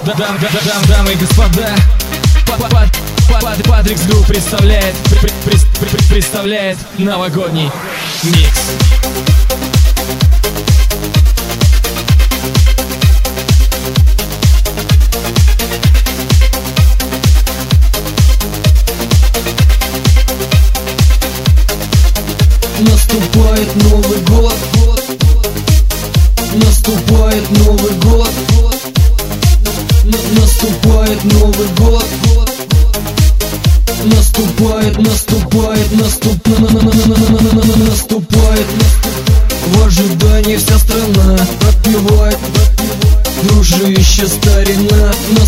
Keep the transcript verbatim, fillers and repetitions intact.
Дамы и господа, Патрикс Групп представляет Представляет новогодний микс. Наступает Новый год, наступает Новый год, наступает Новый год, наступает, наступает, наступ, наступает. В ожидании вся страна отпевает, дружище старина.